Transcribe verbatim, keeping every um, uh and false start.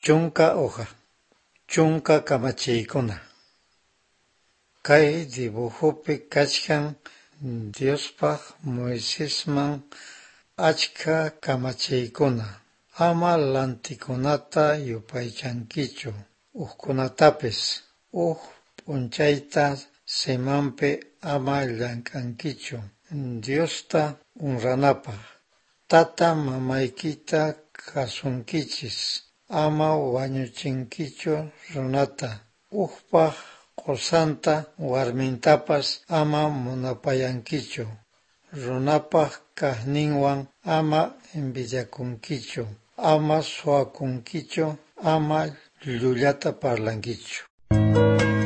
Chunka hoja, chunka kamachiykuna. Kay dibujopi kachkan Diospaq Moisesman achka kamachiykuna. Ama lantikunata yupaychankichu, uqkunatapis, uq p'unchayta semanpi ama llank'ankichu, Diosta honranapaq. Tata mamaykita kasunkichis, ama wañuchinkichu runata, uqpaq qusanta warmintapas ama munapayankichu, runapaq kaqninwan ama envidiakunkichu, ama suwakunkichu, ama llullata parlankichu.